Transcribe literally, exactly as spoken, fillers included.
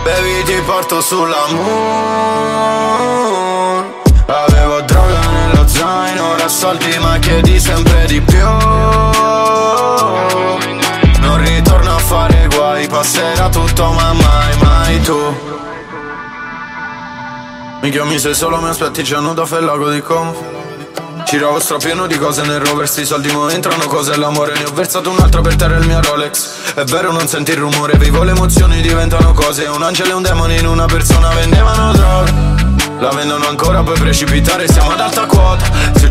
Baby ti porto sulla moon. Avevo droga nello zaino, ora soldi ma chiedi sempre di più. Non ritorno a fare guai, passerà tutto ma mai, mai tu. Mi chiami se solo mi aspetti, c'è nudo fe lago di como. Giro strapieno di cose nel rover, sti soldi mo entrano cose, l'amore ne ho versato un altro per terra il mio Rolex. È vero non senti il rumore, vivo le emozioni diventano cose. Un angelo e un demone in una persona, vendevano droga, la vendono ancora poi precipitare, siamo ad alta quota.